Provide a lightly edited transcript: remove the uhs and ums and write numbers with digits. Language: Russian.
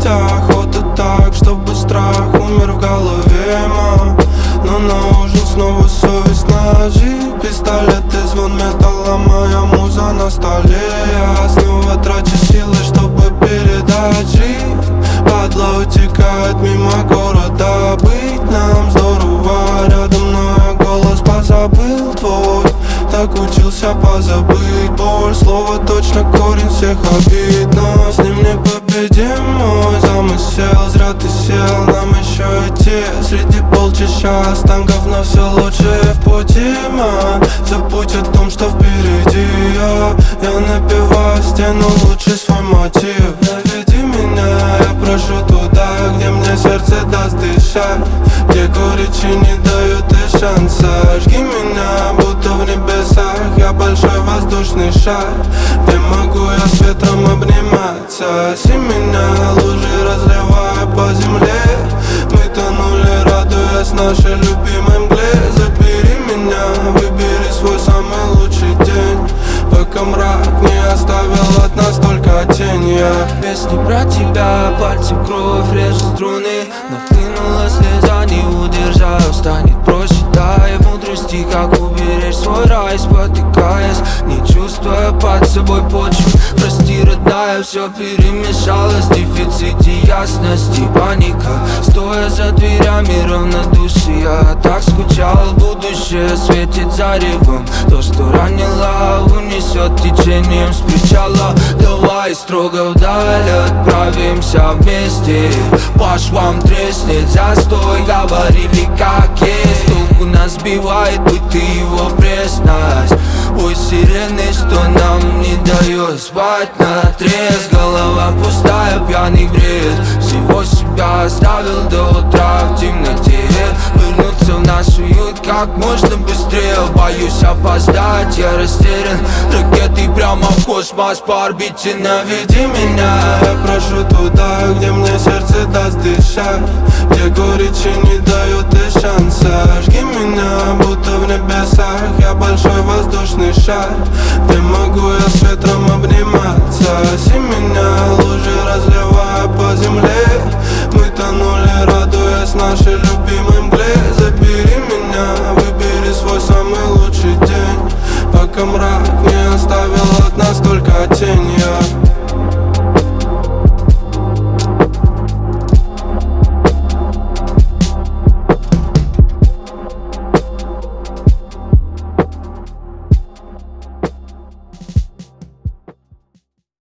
охота так, чтобы страх умер в голове, ма. Но на ужин снова совесть, ножи, пистолеты, звон металла, моя муза на столе. Я снова трачу силы, чтобы передать жизнь. Падла утекает мимо города, быть нам здорово рядом, но я голос позабыл твой. Так учился позабыть боль, слово точно корень всех обид. Но с ним не победим мой замысел. Зря ты сел, нам еще идти среди полчища останков, но все лучшее в пути, ман. Забудь о том, что впереди. Я напеваю в стену лучший свой мотив. Наведи меня, я прошу туда, где мне сердце даст дышать, где горечи не дают и шанса. Жги меня, будто в небесах, я большой воздушный шар, где могу я с ветром обниматься. Оси меня, лужи разливая по земле. Мы тонули, радуясь нашей любимой мгле. Забери меня, выбери свой самый лучший день, пока мрак не оставил от нас только тень. Песни про тебя, пальцы в кровь режут струны. Нахлынула слеза, не удержаю, станет проще. Дай мудрости, как уберечь свой рай, спотыкаясь, не чувствуя под собой почву. Прости, родная, все перемешалось, в дефиците ясности паника. Стоя за дверями равнодушия, я так скучал, будущее светит заревом. То, что ранило, унесет течением с причала. Давай строго вдаль отправимся вместе, по швам треснет застой, говорили как есть. Толку нас сбивает быть ты его пресность. Ой, сирены, что нам не дает спать наотрез. Голова пустая, пьяный бред, всего себя оставил до утра в темноте. Вернуться в наш уют как можно быстрее, боюсь опоздать, я растерян. Ракеты прямо в космос по орбите. Наведи меня, я прошу туда, где мне сердце даст дышать, где горечи не дают и шанса. Жги меня, будто в небесах, я большой воздушный шар, где могу я с ветром обниматься. Оси меня, лужи разливая по земле. Мы тонули, радуясь нашей любимой мгле. Забери меня, выбери свой самый лучший день, пока мрак не оставил от нас только тень.